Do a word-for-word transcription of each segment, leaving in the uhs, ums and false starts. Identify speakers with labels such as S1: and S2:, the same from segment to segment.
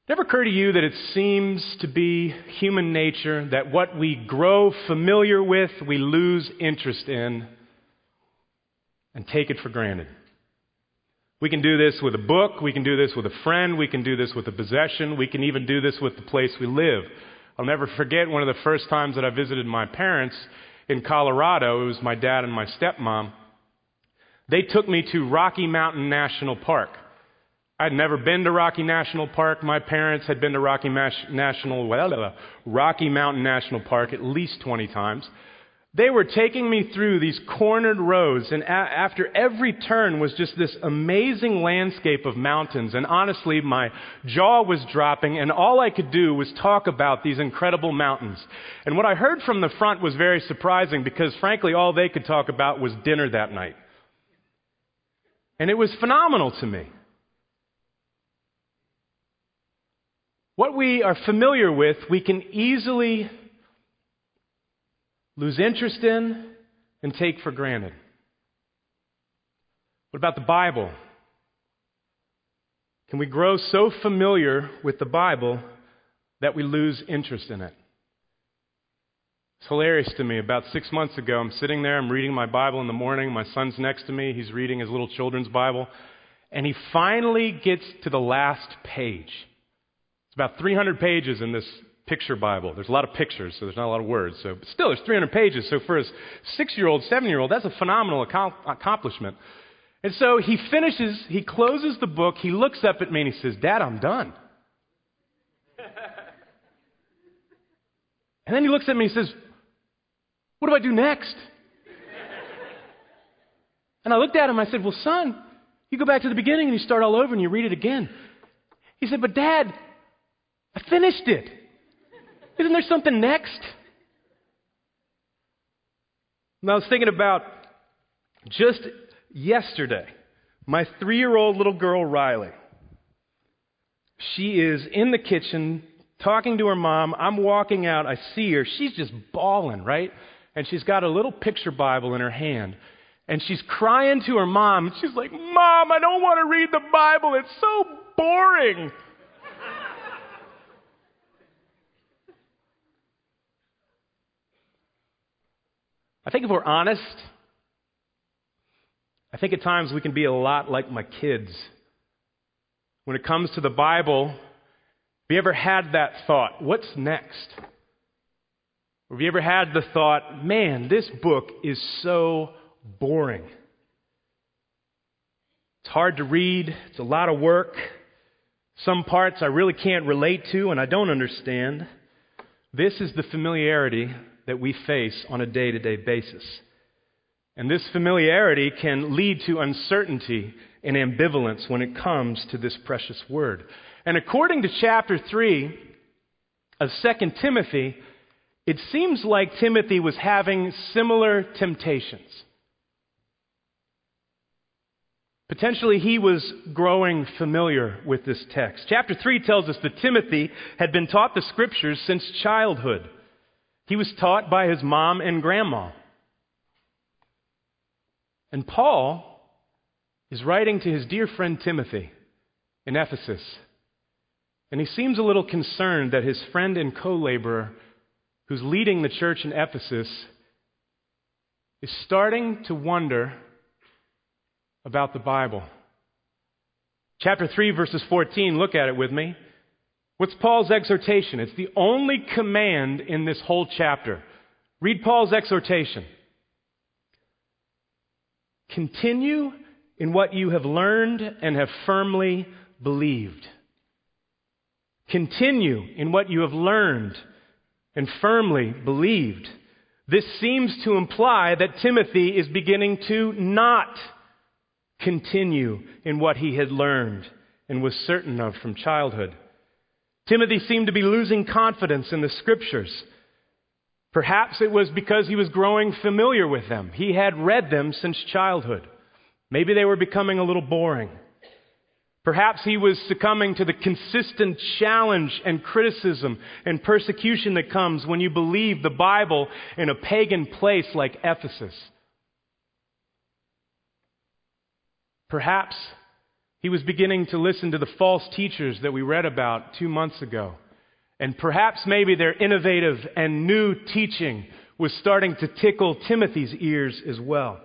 S1: It ever occur to you that it seems to be human nature that what we grow familiar with, we lose interest in and take it for granted? We can do this with a book, we can do this with a friend, we can do this with a possession, we can even do this with the place we live. I'll never forget one of the first times that I visited my parents in Colorado. It was my dad and my stepmom. They took me to Rocky Mountain National Park. I'd never been to Rocky National Park. My parents had been to Rocky, Mas- National, well, Rocky Mountain National Park at least twenty times. They were taking me through these cornered roads, and a- after every turn was just this amazing landscape of mountains. And honestly, my jaw was dropping, and all I could do was talk about these incredible mountains. And what I heard from the front was very surprising, because frankly, all they could talk about was dinner that night. And it was phenomenal to me. What we are familiar with, we can easily lose interest in and take for granted. What about the Bible? Can we grow so familiar with the Bible that we lose interest in it? It's hilarious to me. About six months ago, I'm sitting there, I'm reading my Bible in the morning. My son's next to me. He's reading his little children's Bible. And he finally gets to the last page. It's about three hundred pages in this picture Bible. There's a lot of pictures, so there's not a lot of words. So, but still, there's three hundred pages. So for a six-year-old, seven-year-old, that's a phenomenal accomplishment. And so he finishes, he closes the book, he looks up at me and he says, "Dad, I'm done." And then he looks at me and says, "What do I do next?" And I looked at him, I said, "Well, son, you go back to the beginning and you start all over and you read it again." He said, "But Dad, I finished it. Isn't there something next?" And I was thinking about just yesterday, my three-year-old little girl, Riley. She is in the kitchen talking to her mom. I'm walking out. I see her. She's just bawling, right? And she's got a little picture Bible in her hand. And she's crying to her mom. She's like, "Mom, I don't want to read the Bible. It's so boring." I think if we're honest, I think at times we can be a lot like my kids. When it comes to the Bible, have you ever had that thought, what's next? Or have you ever had the thought, man, this book is so boring. It's hard to read, it's a lot of work. Some parts I really can't relate to and I don't understand. This is the familiarity that we face on a day-to-day basis. And this familiarity can lead to uncertainty and ambivalence when it comes to this precious word. And according to chapter three of Second Timothy, it seems like Timothy was having similar temptations. Potentially he was growing familiar with this text. Chapter three tells us that Timothy had been taught the Scriptures since childhood. He was taught by his mom and grandma. And Paul is writing to his dear friend Timothy in Ephesus. And he seems a little concerned that his friend and co-laborer, who's leading the church in Ephesus, is starting to wonder about the Bible. Chapter three, verses fourteen, look at it with me. What's Paul's exhortation? It's the only command in this whole chapter. Read Paul's exhortation. Continue in what you have learned and have firmly believed. Continue in what you have learned and firmly believed. This seems to imply that Timothy is beginning to not continue in what he had learned and was certain of from childhood. Timothy seemed to be losing confidence in the Scriptures. Perhaps it was because he was growing familiar with them. He had read them since childhood. Maybe they were becoming a little boring. Perhaps he was succumbing to the consistent challenge and criticism and persecution that comes when you believe the Bible in a pagan place like Ephesus. Perhaps He was beginning to listen to the false teachers that we read about two months ago. And perhaps maybe their innovative and new teaching was starting to tickle Timothy's ears as well.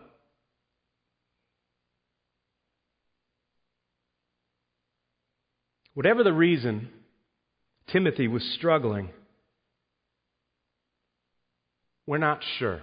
S1: Whatever the reason, Timothy was struggling. We're not sure.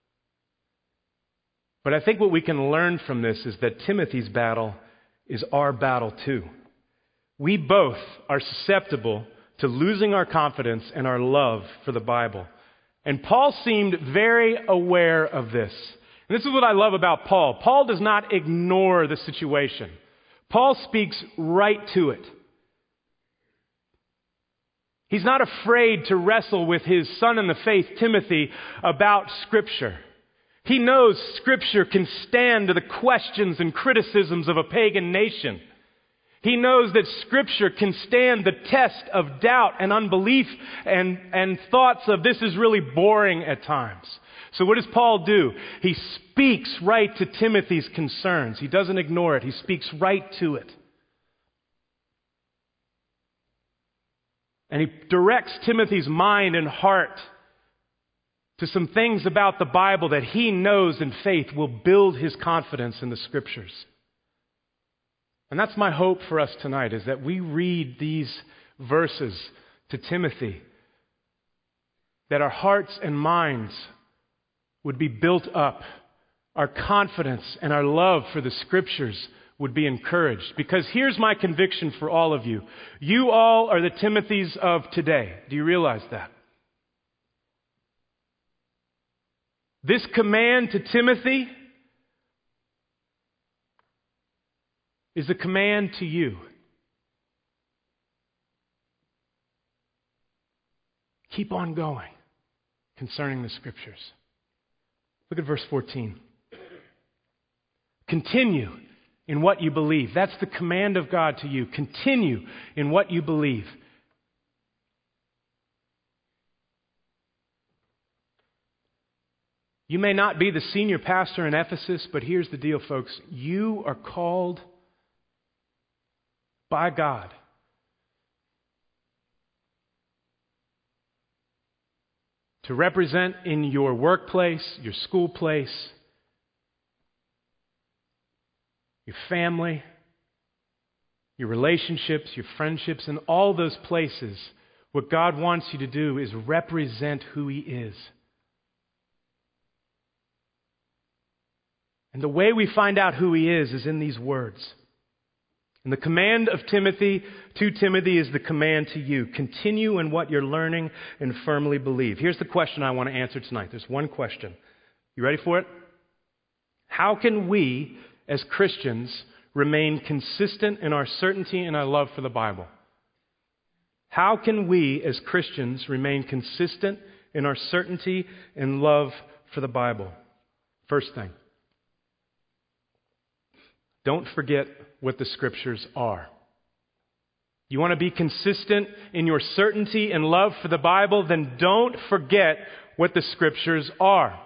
S1: But I think what we can learn from this is that Timothy's battle is our battle too. We both are susceptible to losing our confidence and our love for the Bible. And Paul seemed very aware of this. And this is what I love about Paul. Paul does not ignore the situation. Paul speaks right to it. He's not afraid to wrestle with his son in the faith, Timothy, about Scripture. He knows Scripture can stand to the questions and criticisms of a pagan nation. He knows that Scripture can stand the test of doubt and unbelief and, and thoughts of this is really boring at times. So what does Paul do? He speaks right to Timothy's concerns. He doesn't ignore it. He speaks right to it. And he directs Timothy's mind and heart to some things about the Bible that he knows in faith will build his confidence in the Scriptures. And that's my hope for us tonight, is that we read these verses to Timothy, that our hearts and minds would be built up, our confidence and our love for the Scriptures would be encouraged. Because here's my conviction for all of you. You all are the Timothys of today. Do you realize that? This command to Timothy is a command to you. Keep on going concerning the Scriptures. Look at verse fourteen. Continue in what you believe. That's the command of God to you. Continue in what you believe. You may not be the senior pastor in Ephesus, but here's the deal, folks. You are called by God to represent in your workplace, your school place, your family, your relationships, your friendships, and all those places. What God wants you to do is represent who He is. And the way we find out who He is is in these words. And the command of Timothy to Timothy is the command to you. Continue in what you're learning and firmly believe. Here's the question I want to answer tonight. There's one question. You ready for it? How can we, as Christians, remain consistent in our certainty and our love for the Bible? How can we, as Christians, remain consistent in our certainty and love for the Bible? First thing. Don't forget what the Scriptures are. You want to be consistent in your certainty and love for the Bible? Then don't forget what the Scriptures are.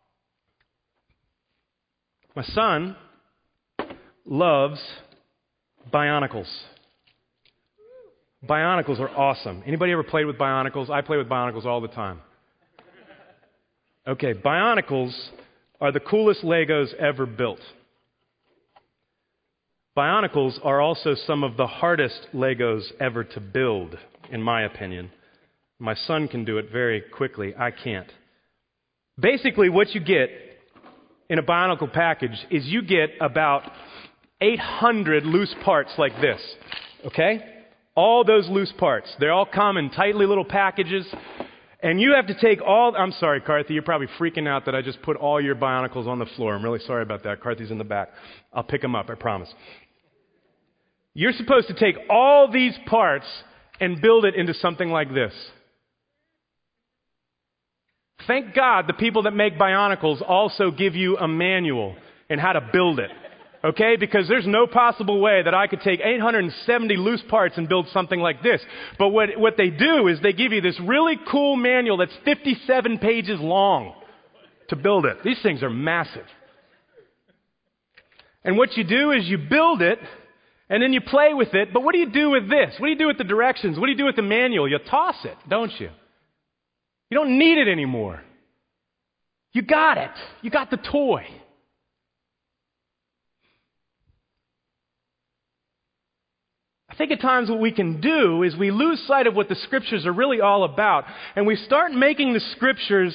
S1: My son loves Bionicles. Bionicles are awesome. Anybody ever played with Bionicles? I play with Bionicles all the time. Okay, Bionicles are the coolest Legos ever built. Bionicles are also some of the hardest Legos ever to build, in my opinion. My son can do it very quickly. I can't. Basically, what you get in a Bionicle package is you get about eight hundred loose parts like this, okay? All those loose parts. They all come in tightly little packages, and you have to take all... I'm sorry, Carthy, you're probably freaking out that I just put all your Bionicles on the floor. I'm really sorry about that. Carthy's in the back. I'll pick them up, I promise. You're supposed to take all these parts and build it into something like this. Thank God the people that make Bionicles also give you a manual in how to build it. Okay? Because there's no possible way that I could take eight hundred seventy loose parts and build something like this. But what, what they do is they give you this really cool manual that's fifty-seven pages long to build it. These things are massive. And what you do is you build it, And then you play with it, but what do you do with this? What do you do with the directions? What do you do with the manual? You toss it, don't you? You don't need it anymore. You got it. You got the toy. I think at times what we can do is we lose sight of what the Scriptures are really all about, and we start making the Scriptures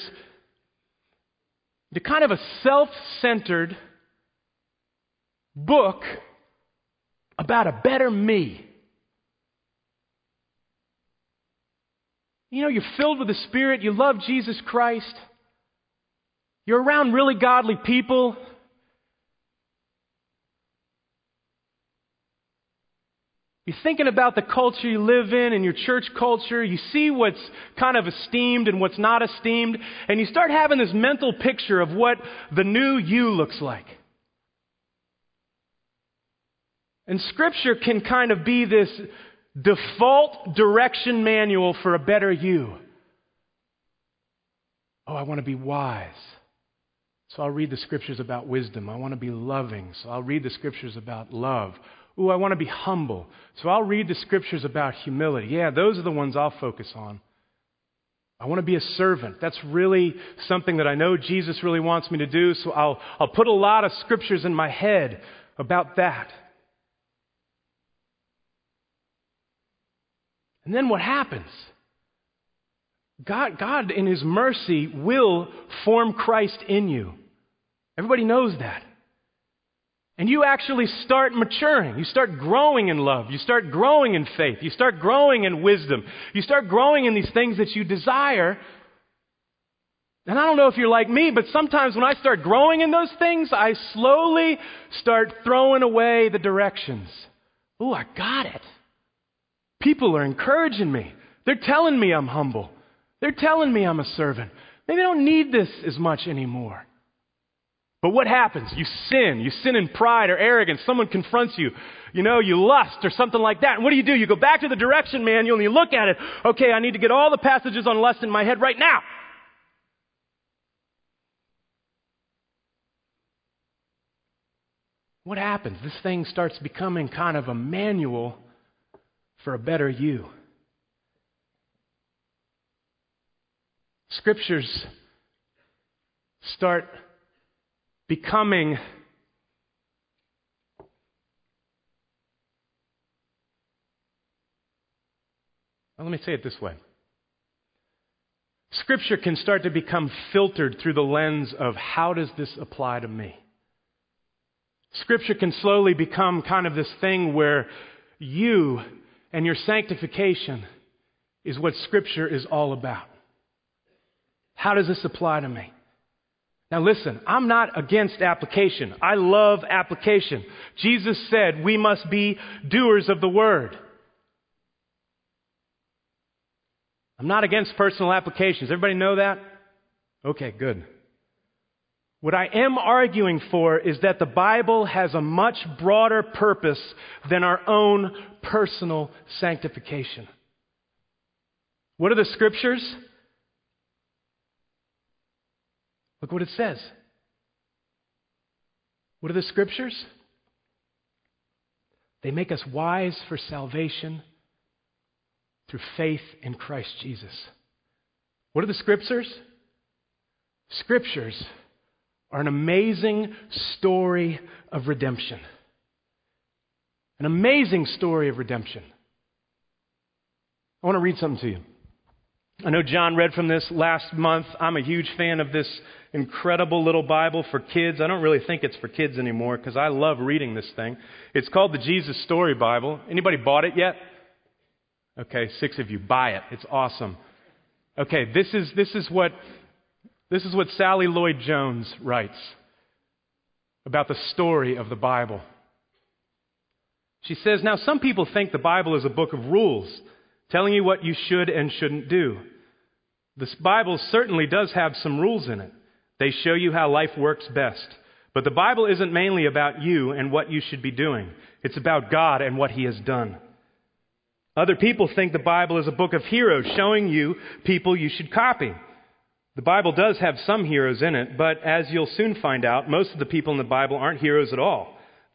S1: to kind of a self-centered book about a better me. You know, you're filled with the Spirit, you love Jesus Christ, you're around really godly people. You're thinking about the culture you live in and your church culture. You see what's kind of esteemed and what's not esteemed. And you start having this mental picture of what the new you looks like. And Scripture can kind of be this default direction manual for a better you. Oh, I want to be wise. So I'll read the Scriptures about wisdom. I want to be loving. So I'll read the Scriptures about love. Ooh, I want to be humble. So I'll read the Scriptures about humility. Yeah, those are the ones I'll focus on. I want to be a servant. That's really something that I know Jesus really wants me to do. So I'll, I'll put a lot of Scriptures in my head about that. And then what happens? God, God, in His mercy, will form Christ in you. Everybody knows that. And you actually start maturing. You start growing in love. You start growing in faith. You start growing in wisdom. You start growing in these things that you desire. And I don't know if you're like me, but sometimes when I start growing in those things, I slowly start throwing away the directions. Ooh, I got it. People are encouraging me. They're telling me I'm humble. They're telling me I'm a servant. Maybe I don't need this as much anymore. But what happens? You sin. You sin in pride or arrogance. Someone confronts you. You know, you lust or something like that. And what do you do? You go back to the direction manual and you look at it. Okay, I need to get all the passages on lust in my head right now. What happens? This thing starts becoming kind of a manual for a better you. Scriptures start becoming well, let me say it this way. Scripture can start to become filtered through the lens of how does this apply to me? Scripture can slowly become kind of this thing where you and your sanctification is what Scripture is all about. How does this apply to me? Now listen, I'm not against application. I love application. Jesus said we must be doers of the word. I'm not against personal applications. Everybody know that? Okay, good. What I am arguing for is that the Bible has a much broader purpose than our own personal sanctification. What are the Scriptures? Look what it says. What are the Scriptures? They make us wise for salvation through faith in Christ Jesus. What are the Scriptures? Scriptures are an amazing story of redemption. An amazing story of redemption. I want to read something to you. I know John read from this last month. I'm a huge fan of this incredible little Bible for kids. I don't really think it's for kids anymore because I love reading this thing. It's called the Jesus Story Bible. Anybody bought it yet? Okay, six of you. Buy it. It's awesome. Okay, this is this is what this is what Sally Lloyd Jones writes about the story of the Bible. She says, now some people think the Bible is a book of rules, telling you what you should and shouldn't do. This Bible certainly does have some rules in it. They show you how life works best. But the Bible isn't mainly about you and what you should be doing. It's about God and what He has done. Other people think the Bible is a book of heroes, showing you people you should copy. The Bible does have some heroes in it, but as you'll soon find out, most of the people in the Bible aren't heroes at all.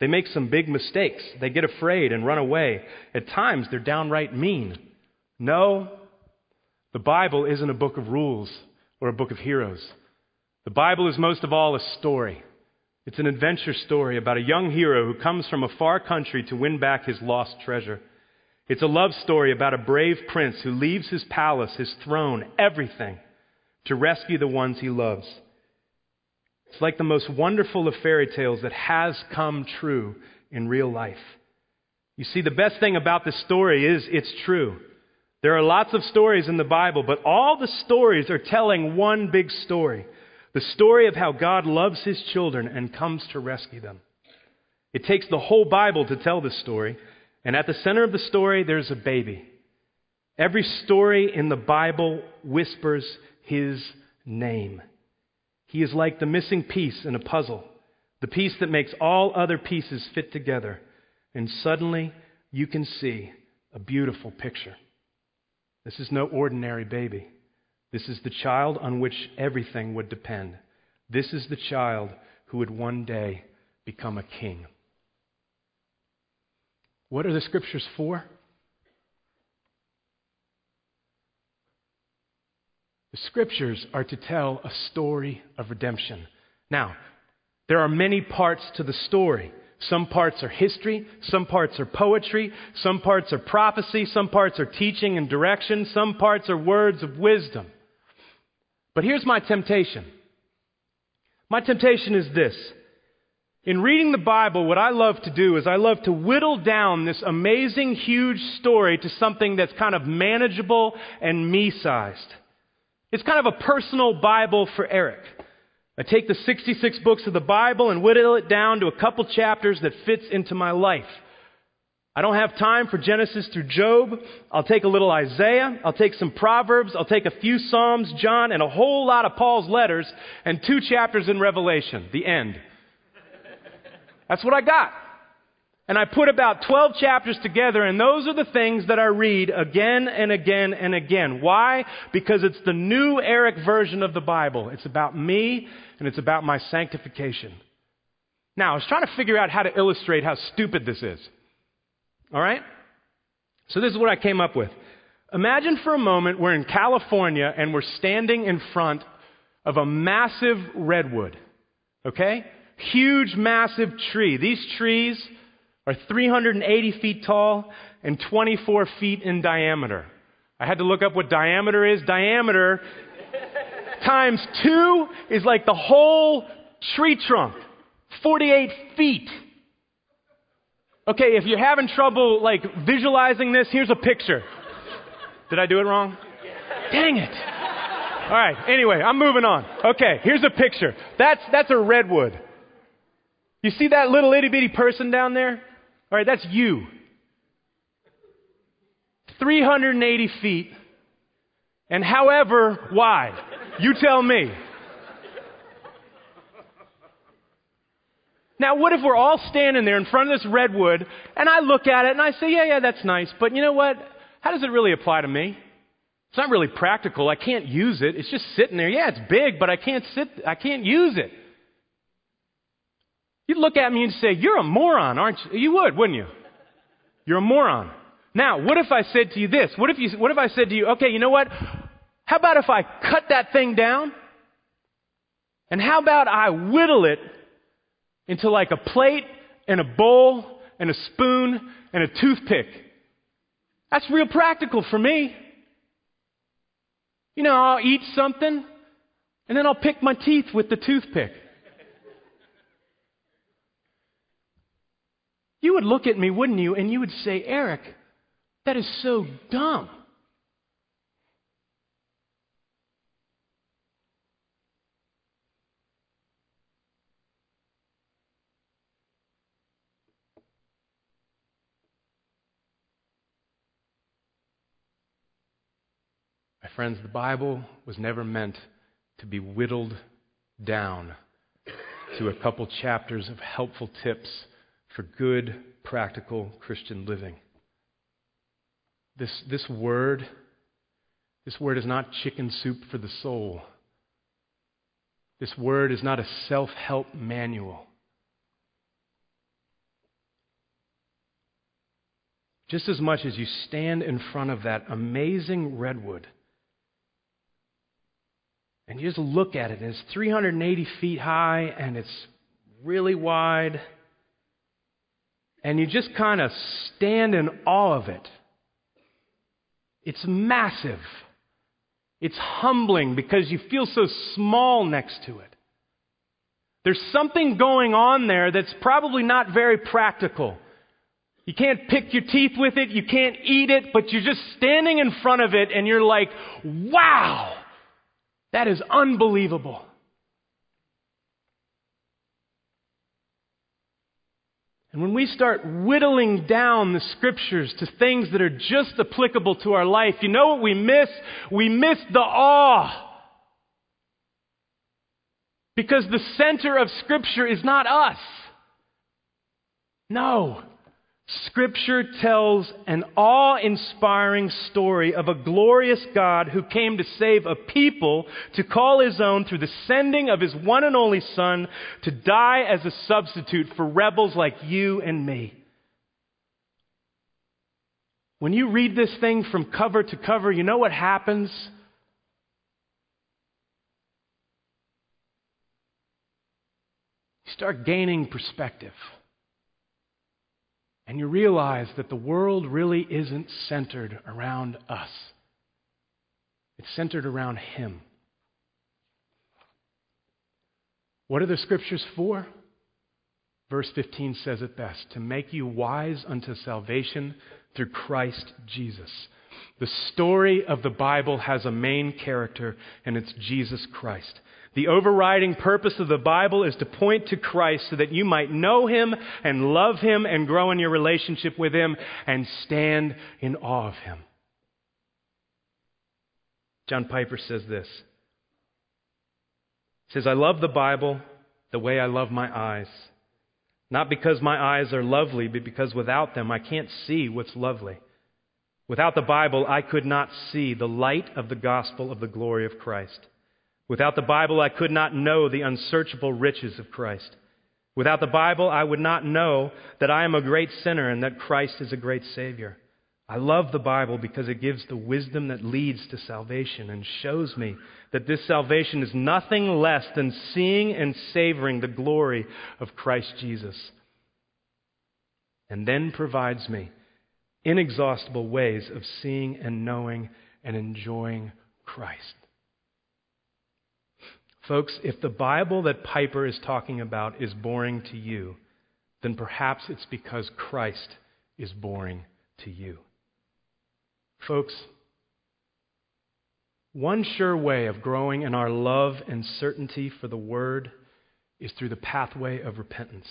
S1: They make some big mistakes. They get afraid and run away. At times, they're downright mean. No, the Bible isn't a book of rules or a book of heroes. The Bible is most of all a story. It's an adventure story about a young hero who comes from a far country to win back his lost treasure. It's a love story about a brave prince who leaves his palace, his throne, everything, to rescue the ones he loves. It's like the most wonderful of fairy tales that has come true in real life. You see, the best thing about this story is it's true. There are lots of stories in the Bible, but all the stories are telling one big story. The story of how God loves His children and comes to rescue them. It takes the whole Bible to tell this story, and at the center of the story, there's a baby. Every story in the Bible whispers His name. He is like the missing piece in a puzzle, the piece that makes all other pieces fit together, and suddenly you can see a beautiful picture. This is no ordinary baby. This is the child on which everything would depend. This is the child who would one day become a king. What are the scriptures for? The scriptures are to tell a story of redemption. Now, there are many parts to the story. Some parts are history, some parts are poetry, some parts are prophecy, some parts are teaching and direction, some parts are words of wisdom. But here's my temptation. My temptation is this. In reading the Bible, what I love to do is I love to whittle down this amazing, huge story to something that's kind of manageable and me-sized. It's kind of a personal Bible for Eric. I take the sixty-six books of the Bible and whittle it down to a couple chapters that fits into my life. I don't have time for Genesis through Job. I'll take a little Isaiah. I'll take some Proverbs. I'll take a few Psalms, John, and a whole lot of Paul's letters, and two chapters in Revelation. The end. That's what I got. And I put about twelve chapters together, and those are the things that I read again and again and again. Why? Because it's the new Eric version of the Bible. It's about me, and it's about my sanctification. Now, I was trying to figure out how to illustrate how stupid this is. All right? So this is what I came up with. Imagine for a moment we're in California, and we're standing in front of a massive redwood. Okay? Huge, massive tree. These trees are three hundred eighty feet tall and twenty-four feet in diameter. I had to look up what diameter is. Diameter times two is like the whole tree trunk, forty-eight feet. Okay, if you're having trouble like visualizing this, here's a picture. Did I do it wrong? Dang it. All right, anyway, I'm moving on. Okay, here's a picture. That's that's a redwood. You see that little itty bitty person down there? All right, that's you. three hundred eighty feet and however wide. You tell me. Now, what if we're all standing there in front of this redwood and I look at it and I say, yeah, yeah, that's nice, but you know what? How does it really apply to me? It's not really practical. I can't use it. It's just sitting there. Yeah, it's big, but I can't sit, I can't use it. You'd look at me and say, you're a moron, aren't you? You would, wouldn't you? You're a moron. Now, what if I said to you this? What if you, what if I said to you, okay, you know what? How about if I cut that thing down? And how about I whittle it into like a plate and a bowl and a spoon and a toothpick? That's real practical for me. You know, I'll eat something and then I'll pick my teeth with the toothpick. You would look at me, wouldn't you, and you would say, Eric, that is so dumb. My friends, the Bible was never meant to be whittled down to a couple chapters of helpful tips for good, practical Christian living. This, this word, this word is not chicken soup for the soul. This word is not a self-help manual. just as much as you stand in front of that amazing redwood and you just look at it, and it's three hundred eighty feet high and it's really wide, and you just kind of stand in awe of it. It's massive. It's humbling because you feel so small next to it. There's something going on there that's probably not very practical. You can't pick your teeth with it, you can't eat it, but you're just standing in front of it and you're like, wow, that is unbelievable. And when we start whittling down the Scriptures to things that are just applicable to our life, you know what we miss? We miss the awe. Because the center of Scripture is not us. No. Scripture tells an awe-inspiring story of a glorious God who came to save a people to call His own through the sending of His one and only Son to die as a substitute for rebels like you and me. When you read this thing from cover to cover, you know what happens? You start gaining perspective. And you realize that the world really isn't centered around us. It's centered around Him. What are the Scriptures for? Verse fifteen says it best, to make you wise unto salvation through Christ Jesus. The story of the Bible has a main character, and it's Jesus Christ. The overriding purpose of the Bible is to point to Christ so that you might know Him and love Him and grow in your relationship with Him and stand in awe of Him. John Piper says this. He says, I love the Bible the way I love my eyes. Not because my eyes are lovely, but because without them I can't see what's lovely. Without the Bible, I could not see the light of the gospel of the glory of Christ. Without the Bible, I could not know the unsearchable riches of Christ. Without the Bible, I would not know that I am a great sinner and that Christ is a great Savior. I love the Bible because it gives the wisdom that leads to salvation and shows me that this salvation is nothing less than seeing and savoring the glory of Christ Jesus. And then provides me inexhaustible ways of seeing and knowing and enjoying Christ. Folks, if the Bible that Piper is talking about is boring to you, then perhaps it's because Christ is boring to you. Folks, one sure way of growing in our love and certainty for the Word is through the pathway of repentance.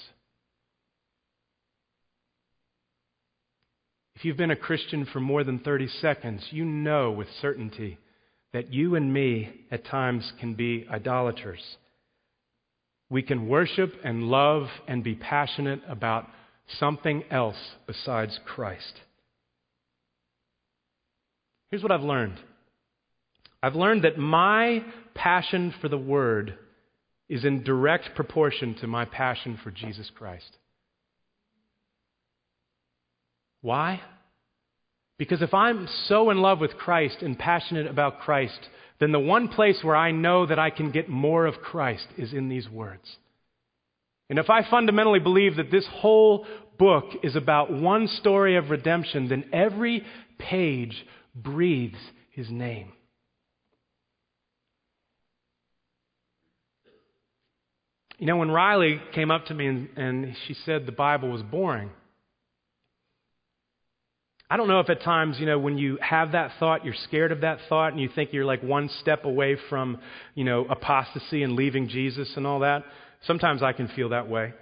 S1: If you've been a Christian for more than thirty seconds, you know with certainty that you and me at times can be idolaters. We can worship and love and be passionate about something else besides Christ. Here's what I've learned. I've learned that my passion for the Word is in direct proportion to my passion for Jesus Christ. Why? Because if I'm so in love with Christ and passionate about Christ, then the one place where I know that I can get more of Christ is in these words. And if I fundamentally believe that this whole book is about one story of redemption, then every page breathes His name. You know, when Riley came up to me and, and she said the Bible was boring, I don't know if at times, you know, when you have that thought, you're scared of that thought and you think you're like one step away from, you know, apostasy and leaving Jesus and all that. Sometimes I can feel that way.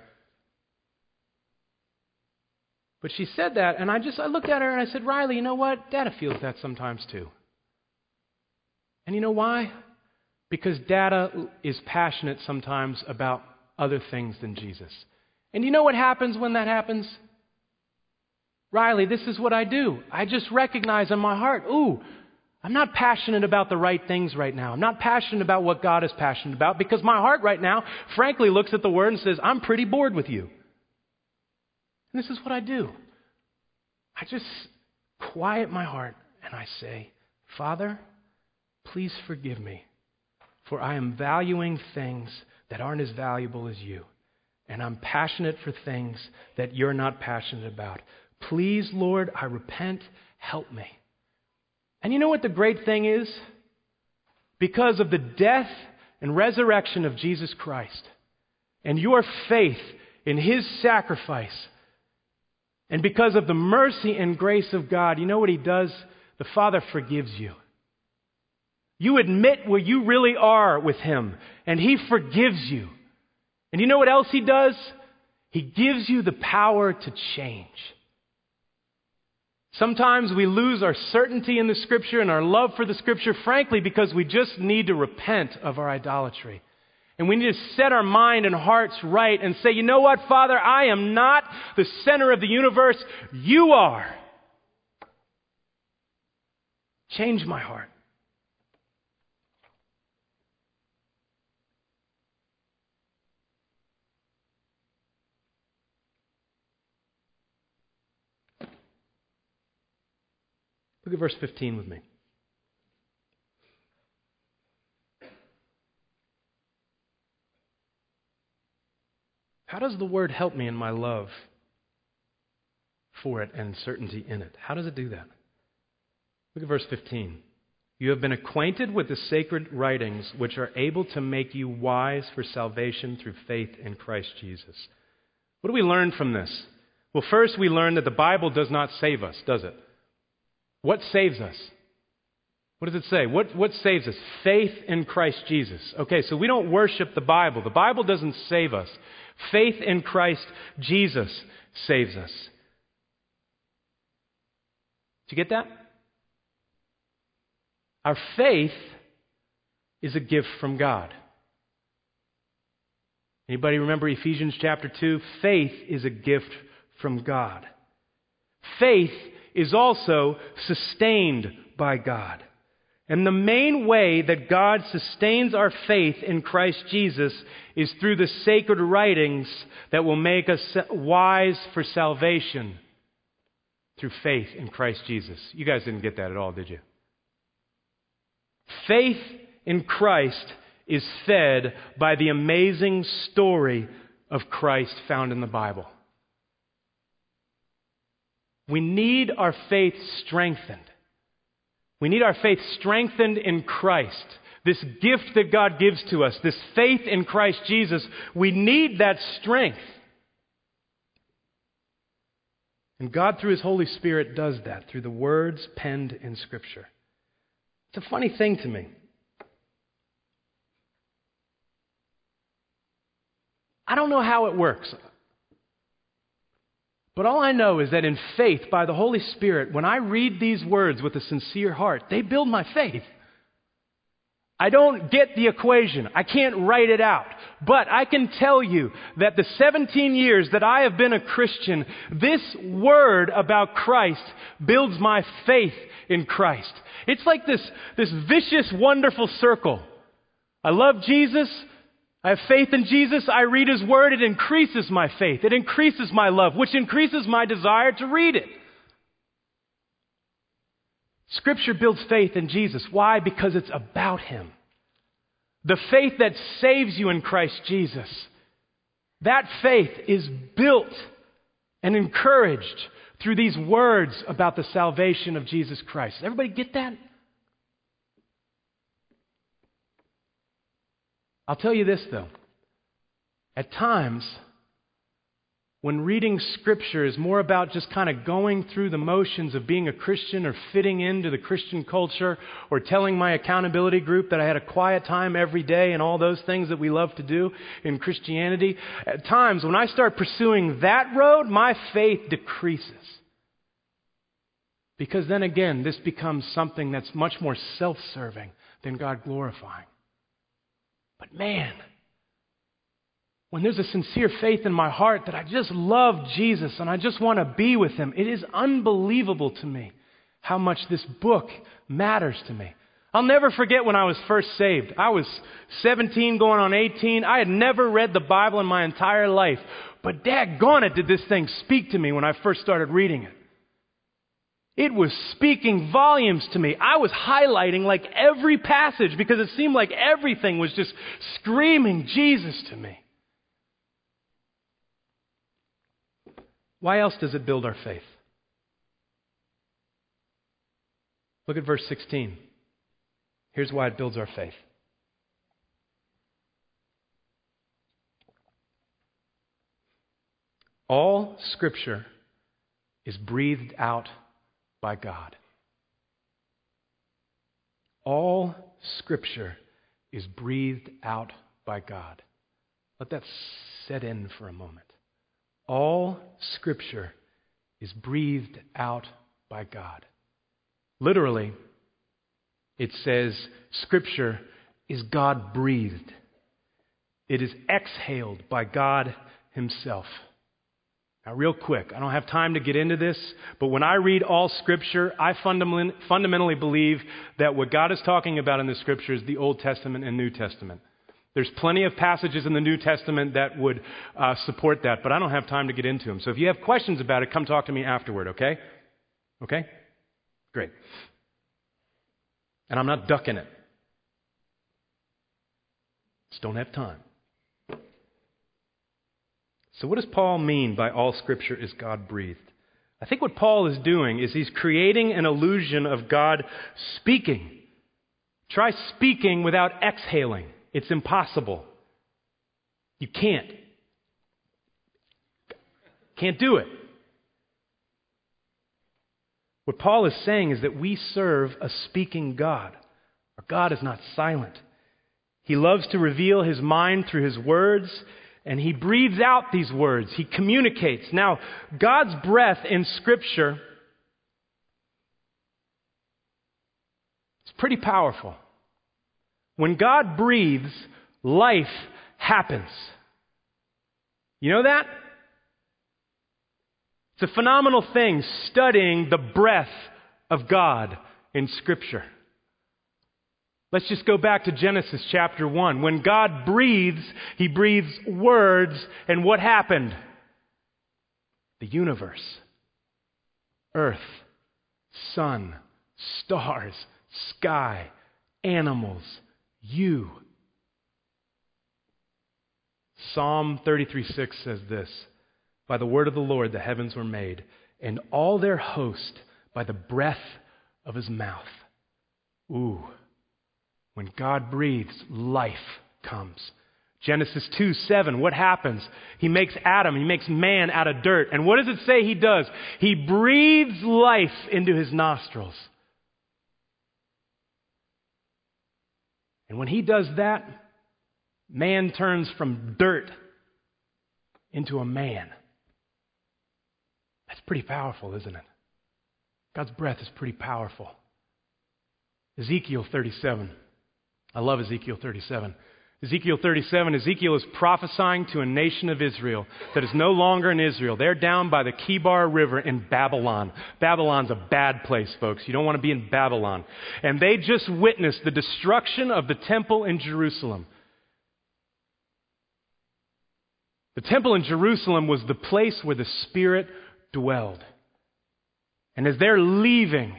S1: But she said that, and I just, I looked at her and I said, Riley, you know what? Dada feels that sometimes too. And you know why? Because Dada is passionate sometimes about other things than Jesus. And you know what happens when that happens? Riley, this is what I do. I just recognize in my heart, ooh, I'm not passionate about the right things right now. I'm not passionate about what God is passionate about because my heart right now, frankly, looks at the Word and says, I'm pretty bored with you. And this is what I do. I just quiet my heart and I say, Father, please forgive me, for I am valuing things that aren't as valuable as you. And I'm passionate for things that you're not passionate about. Please, Lord, I repent. Help me. And you know what the great thing is? Because of the death and resurrection of Jesus Christ and your faith in His sacrifice, and because of the mercy and grace of God, you know what He does? The Father forgives you. You admit where you really are with Him, and He forgives you. And you know what else He does? He gives you the power to change. Sometimes we lose our certainty in the Scripture and our love for the Scripture, frankly, because we just need to repent of our idolatry. And we need to set our mind and hearts right and say, you know what, Father, I am not the center of the universe. You are. Change my heart. Look at verse fifteen with me. How does the word help me in my love for it and certainty in it? How does it do that? Look at verse fifteen. You have been acquainted with the sacred writings, which are able to make you wise for salvation through faith in Christ Jesus. What do we learn from this? Well, first we learn that the Bible does not save us, does it? What saves us? What does it say? What, what saves us? Faith in Christ Jesus. Okay, so we don't worship the Bible. The Bible doesn't save us. Faith in Christ Jesus saves us. Did you get that? Our faith is a gift from God. Anybody remember Ephesians chapter two? Faith is a gift from God. Faith is also sustained by God. And the main way that God sustains our faith in Christ Jesus is through the sacred writings that will make us wise for salvation through faith in Christ Jesus. You guys didn't get that at all, did you? Faith in Christ is fed by the amazing story of Christ found in the Bible. We need our faith strengthened. We need our faith strengthened in Christ. This gift that God gives to us, this faith in Christ Jesus, we need that strength. And God, through His Holy Spirit, does that through the words penned in Scripture. It's a funny thing to me. I don't know how it works. But all I know is that in faith, by the Holy Spirit, when I read these words with a sincere heart, they build my faith. I don't get the equation. I can't write it out. But I can tell you that the seventeen years that I have been a Christian, this word about Christ builds my faith in Christ. It's like this, this vicious, wonderful circle. I love Jesus. I have faith in Jesus. I read His Word. It increases my faith. It increases my love, which increases my desire to read it. Scripture builds faith in Jesus. Why? Because it's about Him. The faith that saves you in Christ Jesus. That faith is built and encouraged through these words about the salvation of Jesus Christ. Everybody get that? I'll tell you this, though. At times, when reading Scripture is more about just kind of going through the motions of being a Christian or fitting into the Christian culture or telling my accountability group that I had a quiet time every day and all those things that we love to do in Christianity, at times when I start pursuing that road, my faith decreases. Because then again, this becomes something that's much more self-serving than God glorifying. But man, when there's a sincere faith in my heart that I just love Jesus and I just want to be with Him, it is unbelievable to me how much this book matters to me. I'll never forget when I was first saved. I was seventeen going on eighteen. I had never read the Bible in my entire life. But daggone it, did this thing speak to me when I first started reading it. It was speaking volumes to me. I was highlighting like every passage because it seemed like everything was just screaming Jesus to me. Why else does it build our faith? Look at verse sixteen. Here's why it builds our faith. All Scripture is breathed out by God. All Scripture is breathed out by God. Let that set in for a moment. All Scripture is breathed out by God. Literally, it says Scripture is God-breathed. It is exhaled by God Himself. Now, real quick, I don't have time to get into this, but when I read all Scripture, I fundament- fundamentally believe that what God is talking about in the Scripture is the Old Testament and New Testament. There's plenty of passages in the New Testament that would uh, support that, but I don't have time to get into them. So if you have questions about it, come talk to me afterward, okay? Okay? Great. And I'm not ducking it. Just don't have time. So what does Paul mean by all Scripture is God-breathed? I think what Paul is doing is he's creating an illusion of God speaking. Try speaking without exhaling. It's impossible. You can't. Can't do it. What Paul is saying is that we serve a speaking God. Our God is not silent. He loves to reveal His mind through His words, and He breathes out these words. He communicates. Now, God's breath in Scripture is pretty powerful. When God breathes, life happens. You know that? It's a phenomenal thing studying the breath of God in Scripture. Let's just go back to Genesis chapter one. When God breathes, He breathes words, and what happened? The universe, earth, sun, stars, sky, animals, you. Psalm thirty-three six says this, "By the word of the Lord the heavens were made, and all their host by the breath of His mouth." Ooh. When God breathes, life comes. Genesis two seven, what happens? He makes Adam, He makes man out of dirt. And what does it say He does? He breathes life into his nostrils. And when He does that, man turns from dirt into a man. That's pretty powerful, isn't it? God's breath is pretty powerful. Ezekiel thirty-seven. I love Ezekiel thirty-seven. Ezekiel thirty-seven, Ezekiel is prophesying to a nation of Israel that is no longer in Israel. They're down by the Kibar River in Babylon. Babylon's a bad place, folks. You don't want to be in Babylon. And they just witnessed the destruction of the temple in Jerusalem. The temple in Jerusalem was the place where the Spirit dwelled. And as they're leaving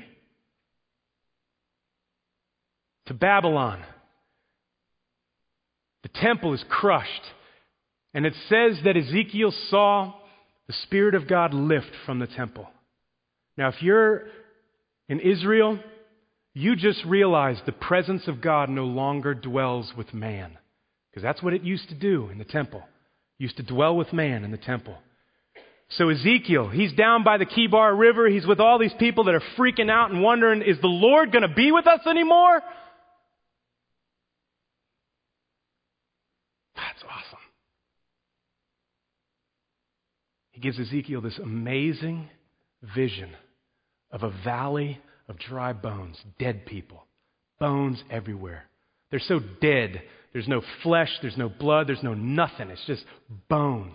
S1: to Babylon, the temple is crushed. And it says that Ezekiel saw the Spirit of God lift from the temple. Now, if you're in Israel, you just realize the presence of God no longer dwells with man. Because that's what it used to do in the temple. It used to dwell with man in the temple. So Ezekiel, he's down by the Kibar River. He's with all these people that are freaking out and wondering, is the Lord going to be with us anymore? That's awesome. He gives Ezekiel this amazing vision of a valley of dry bones, dead people, bones everywhere. They're so dead. There's no flesh, there's no blood, there's no nothing. It's just bones.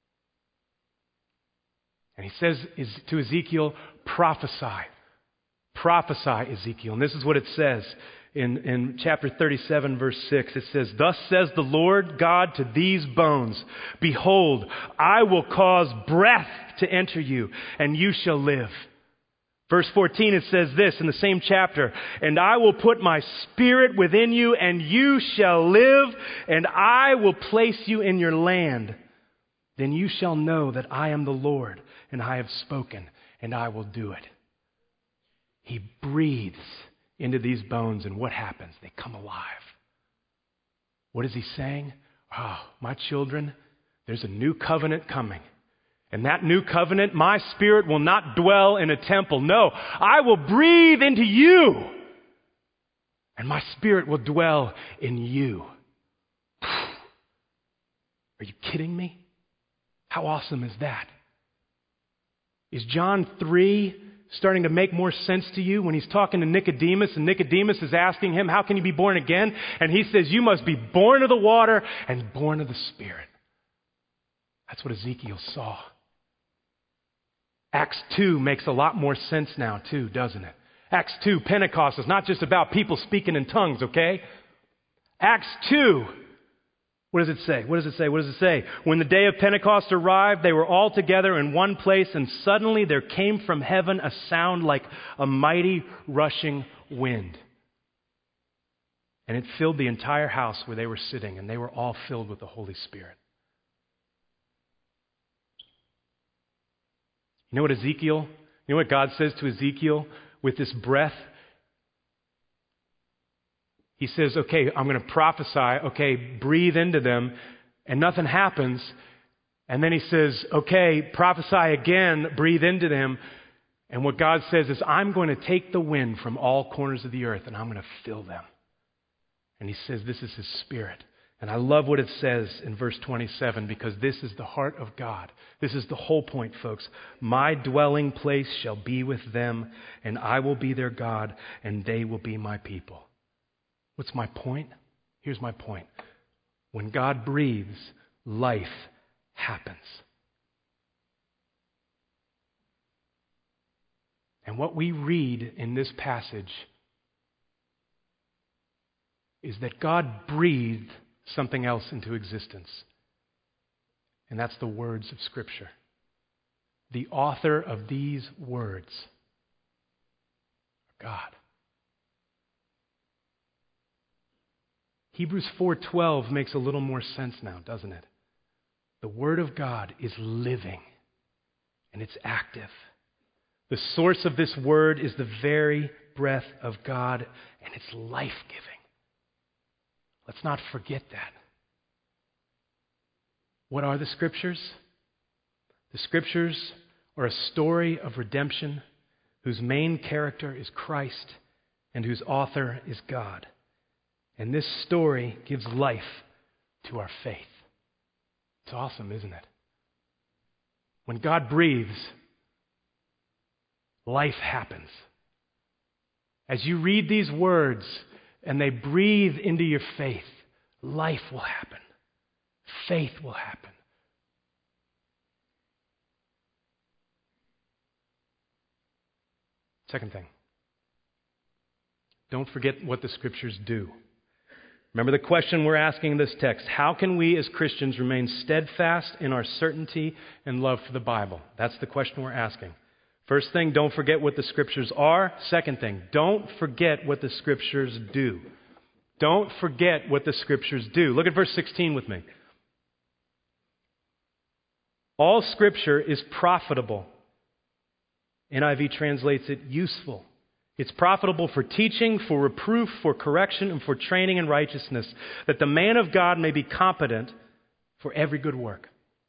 S1: And he says to Ezekiel, prophesy. Prophesy, Ezekiel. And this is what it says in, in chapter thirty-seven, verse six. It says, Thus says the Lord God to these bones, Behold, I will cause breath to enter you, and you shall live. Verse fourteen, it says this in the same chapter, And I will put my spirit within you, and you shall live, and I will place you in your land. Then you shall know that I am the Lord, and I have spoken, and I will do it. He breathes into these bones, and what happens? They come alive. What is he saying? Oh, my children, there's a new covenant coming. And that new covenant, my spirit will not dwell in a temple. No, I will breathe into you. And my spirit will dwell in you. Are you kidding me? How awesome is that? Is John three starting to make more sense to you when he's talking to Nicodemus, and Nicodemus is asking him, how can you be born again? And he says, you must be born of the water and born of the Spirit. That's what Ezekiel saw. Acts two makes a lot more sense now too, doesn't it? Acts two, Pentecost is not just about people speaking in tongues, okay? Acts two, what does it say? What does it say? What does it say? When the day of Pentecost arrived, they were all together in one place, and suddenly there came from heaven a sound like a mighty rushing wind. And it filled the entire house where they were sitting, and they were all filled with the Holy Spirit. You know what Ezekiel, you know what God says to Ezekiel with this breath? He says, okay, I'm going to prophesy, okay, breathe into them, and nothing happens. And then he says, okay, prophesy again, breathe into them. And what God says is, I'm going to take the wind from all corners of the earth, and I'm going to fill them. And he says, this is his Spirit. And I love what it says in verse twenty-seven, because this is the heart of God. This is the whole point, folks. My dwelling place shall be with them, and I will be their God, and they will be my people. What's my point? Here's my point. When God breathes, life happens. And what we read in this passage is that God breathed something else into existence. And that's the words of Scripture. The author of these words are God. Hebrews four twelve makes a little more sense now, doesn't it? The Word of God is living and it's active. The source of this Word is the very breath of God, and it's life-giving. Let's not forget that. What are the Scriptures? The Scriptures are a story of redemption whose main character is Christ and whose author is God. And this story gives life to our faith. It's awesome, isn't it? When God breathes, life happens. As you read these words and they breathe into your faith, life will happen. Faith will happen. Second thing, don't forget what the Scriptures do. Remember the question we're asking in this text. How can we as Christians remain steadfast in our certainty and love for the Bible? That's the question we're asking. First thing, don't forget what the Scriptures are. Second thing, don't forget what the Scriptures do. Don't forget what the Scriptures do. Look at verse sixteen with me. All Scripture is profitable. N I V translates it useful. It's profitable for teaching, for reproof, for correction, and for training in righteousness, that the man of God may be competent for every good work.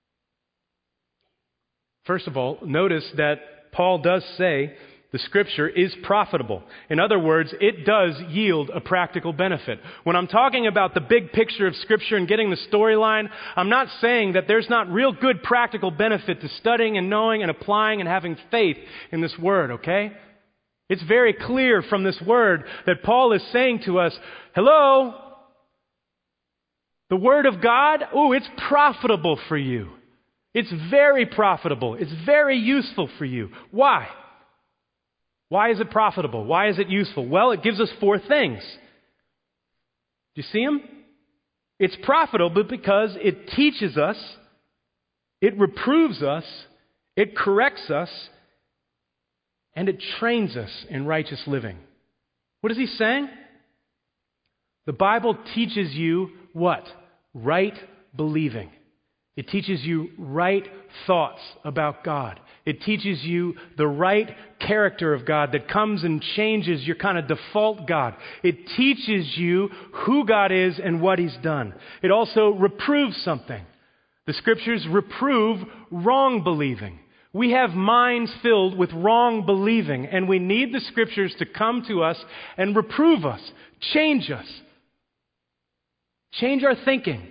S1: First of all, notice that Paul does say the Scripture is profitable. In other words, it does yield a practical benefit. When I'm talking about the big picture of Scripture and getting the storyline, I'm not saying that there's not real good practical benefit to studying and knowing and applying and having faith in this Word, okay? It's very clear from this Word that Paul is saying to us, hello, the Word of God, oh, it's profitable for you. It's very profitable. It's very useful for you. Why? Why is it profitable? Why is it useful? Well, it gives us four things. Do you see them? It's profitable because it teaches us, it reproves us, it corrects us, and it trains us in righteous living. What is he saying? The Bible teaches you what? Right believing. It teaches you right thoughts about God. It teaches you the right character of God that comes and changes your kind of default God. It teaches you who God is and what He's done. It also reproves something. The Scriptures reprove wrong believing. We have minds filled with wrong believing, and we need the Scriptures to come to us and reprove us, change us, change our thinking.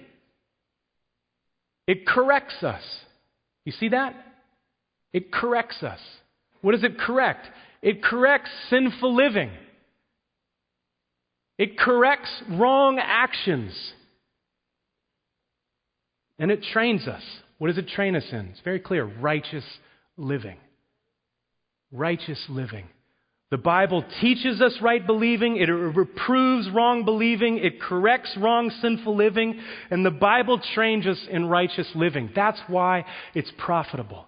S1: It corrects us. You see that? It corrects us. What does it correct? It corrects sinful living. It corrects wrong actions. And it trains us. What does it train us in? It's very clear. Righteous living. Righteous living. The Bible teaches us right believing, it reproves wrong believing, it corrects wrong sinful living, and the Bible trains us in righteous living. That's why it's profitable.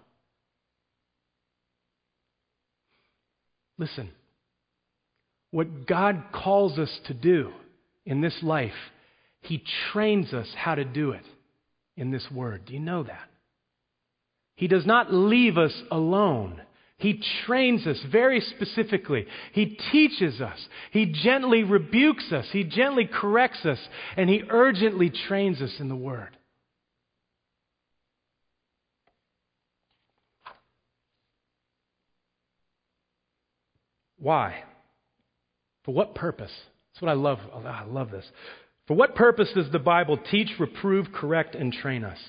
S1: Listen, what God calls us to do in this life, He trains us how to do it in this Word. Do you know that? He does not leave us alone. He trains us very specifically. He teaches us. He gently rebukes us. He gently corrects us. And He urgently trains us in the Word. Why? For what purpose? That's what I love. I love this. For what purpose does the Bible teach, reprove, correct, and train us?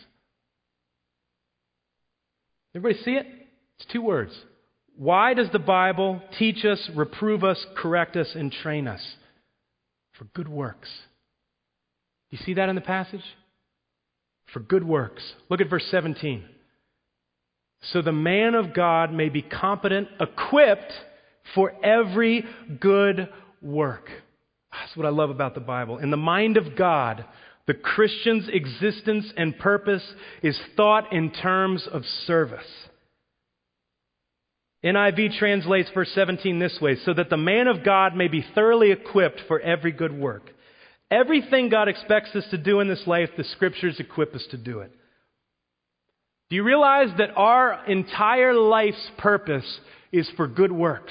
S1: Everybody see it? It's two words. Why does the Bible teach us, reprove us, correct us, and train us? For good works. Do you see that in the passage? For good works. Look at verse seventeen. So the man of God may be competent, equipped for every good work. That's what I love about the Bible. In the mind of God, the Christian's existence and purpose is thought in terms of service. N I V translates verse seventeen this way, so that the man of God may be thoroughly equipped for every good work. Everything God expects us to do in this life, the Scriptures equip us to do it. Do you realize that our entire life's purpose is for good works?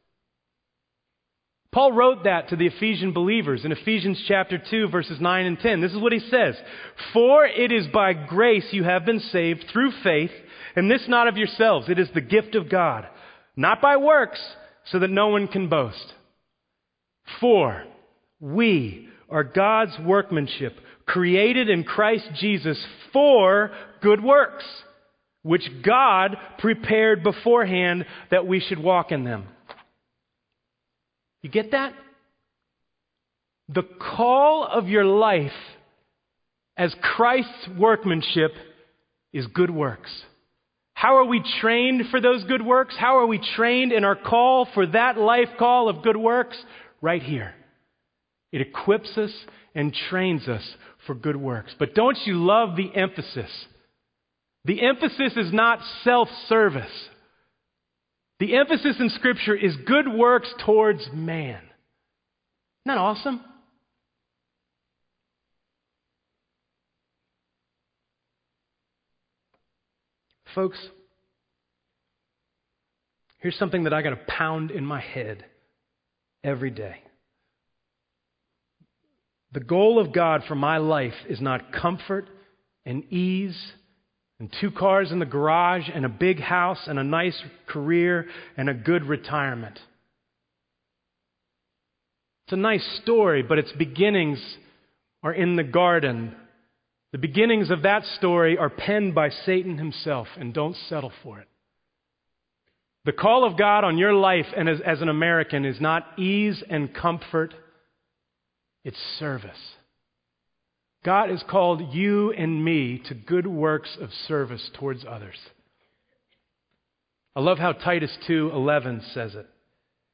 S1: Paul wrote that to the Ephesian believers in Ephesians chapter two, verses nine and ten. This is what he says. For it is by grace you have been saved through faith, and this not of yourselves. It is the gift of God, not by works, so that no one can boast. For we are God's workmanship, created in Christ Jesus for good works, which God prepared beforehand that we should walk in them. You get that? The call of your life as Christ's workmanship is good works. How are we trained for those good works? How are we trained in our call for that life call of good works? Right here. It equips us and trains us for good works. But don't you love the emphasis? The emphasis is not self-service. The emphasis in Scripture is good works towards man. Isn't that awesome? Folks, here's something that I got to pound in my head every day. The goal of God for my life is not comfort and ease and two cars in the garage and a big house and a nice career and a good retirement. It's a nice story, but its beginnings are in the garden. The beginnings of that story are penned by Satan himself, and don't settle for it. The call of God on your life and as, as an American is not ease and comfort, it's service. God has called you and me to good works of service towards others. I love how Titus two eleven says it.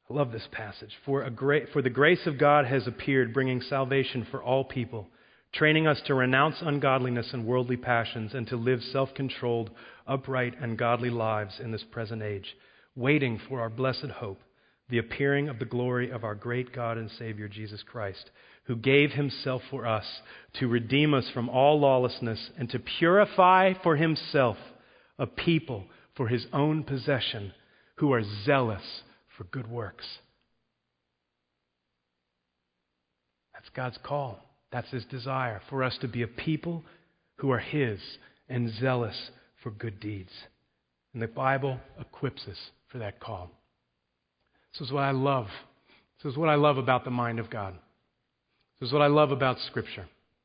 S1: I love this passage. For, a great, for the grace of God has appeared, bringing salvation for all people, training us to renounce ungodliness and worldly passions and to live self-controlled, upright, and godly lives in this present age, waiting for our blessed hope, the appearing of the glory of our great God and Savior, Jesus Christ, who gave himself for us to redeem us from all lawlessness and to purify for himself a people for his own possession who are zealous for good works. That's God's call. That's his desire, for us to be a people who are his and zealous for good deeds. And the Bible equips us for that call. This is what I love. This is what I love about the mind of God. This is what I love about Scripture.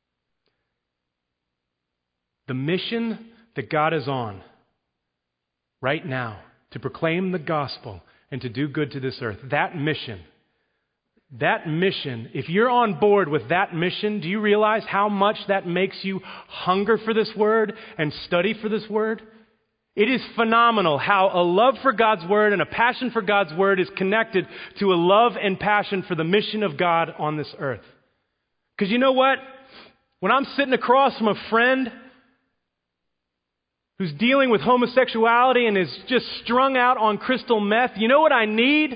S1: The mission that God is on right now, to proclaim the gospel and to do good to this earth, that mission, that mission, if you're on board with that mission, do you realize how much that makes you hunger for this word and study for this word? It is phenomenal how a love for God's word and a passion for God's word is connected to a love and passion for the mission of God on this earth. Because you know what? When I'm sitting across from a friend who's dealing with homosexuality and is just strung out on crystal meth, you know what I need?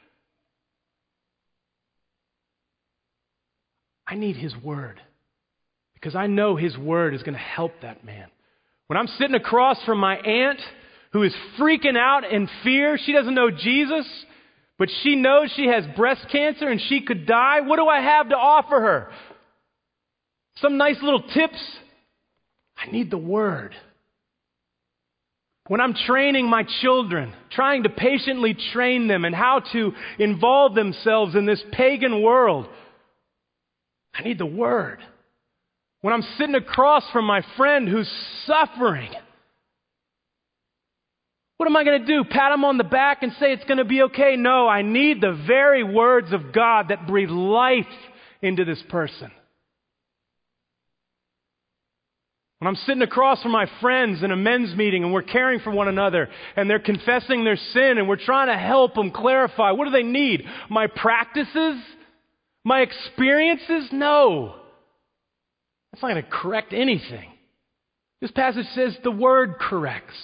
S1: I need his word. Because I know his word is going to help that man. When I'm sitting across from my aunt who is freaking out in fear, she doesn't know Jesus, but she knows she has breast cancer and she could die, what do I have to offer her? Some nice little tips? I need the word. When I'm training my children, trying to patiently train them in how to involve themselves in this pagan world, I need the word. When I'm sitting across from my friend who's suffering, what am I going to do? Pat him on the back and say it's going to be okay? No, I need the very words of God that breathe life into this person. When I'm sitting across from my friends in a men's meeting and we're caring for one another and they're confessing their sin and we're trying to help them clarify, what do they need? My practices? My experiences? No. That's not going to correct anything. This passage says the word corrects.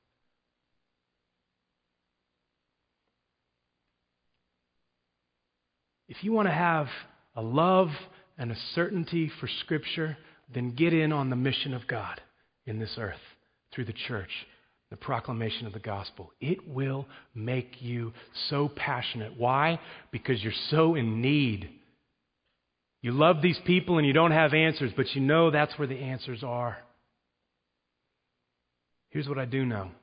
S1: If you want to have a love and a certainty for Scripture, then get in on the mission of God in this earth through the church, the proclamation of the gospel. It will make you so passionate. Why? Because you're so in need. You love these people and you don't have answers, but you know that's where the answers are. Here's what I do know.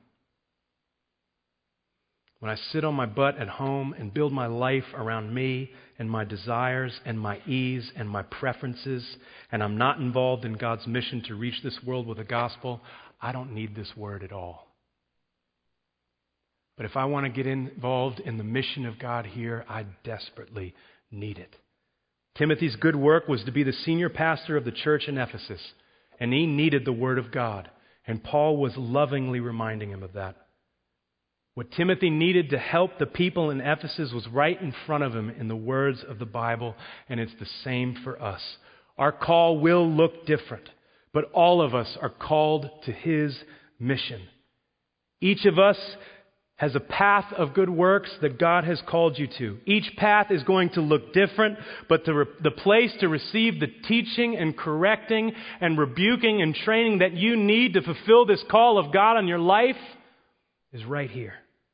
S1: When I sit on my butt at home and build my life around me and my desires and my ease and my preferences, and I'm not involved in God's mission to reach this world with the gospel, I don't need this word at all. But if I want to get involved in the mission of God here, I desperately need it. Timothy's good work was to be the senior pastor of the church in Ephesus, and he needed the word of God, and Paul was lovingly reminding him of that. What Timothy needed to help the people in Ephesus was right in front of him in the words of the Bible, and it's the same for us. Our call will look different, but all of us are called to his mission. Each of us has a path of good works that God has called you to. Each path is going to look different, but the, re- the place to receive the teaching and correcting and rebuking and training that you need to fulfill this call of God on your life is right here.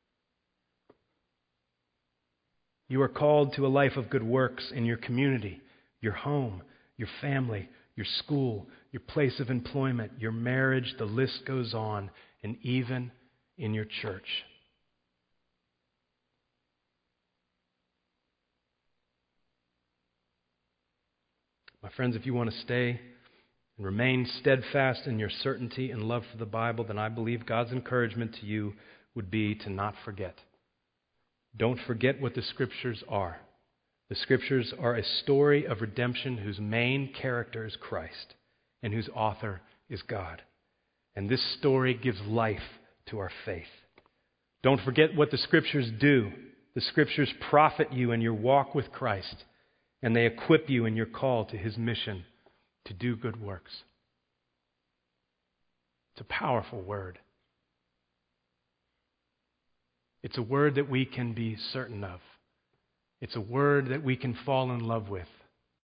S1: You are called to a life of good works in your community, your home, your family, your school, your place of employment, your marriage, the list goes on, and even in your church. My friends, if you want to stay and remain steadfast in your certainty and love for the Bible, then I believe God's encouragement to you would be to not forget. Don't forget what the Scriptures are. The Scriptures are a story of redemption whose main character is Christ and whose author is God. And this story gives life to our faith. Don't forget what the Scriptures do. The Scriptures profit you in your walk with Christ, and they equip you in your call to His mission to do good works. It's a powerful word. It's a word that we can be certain of. It's a word that we can fall in love with.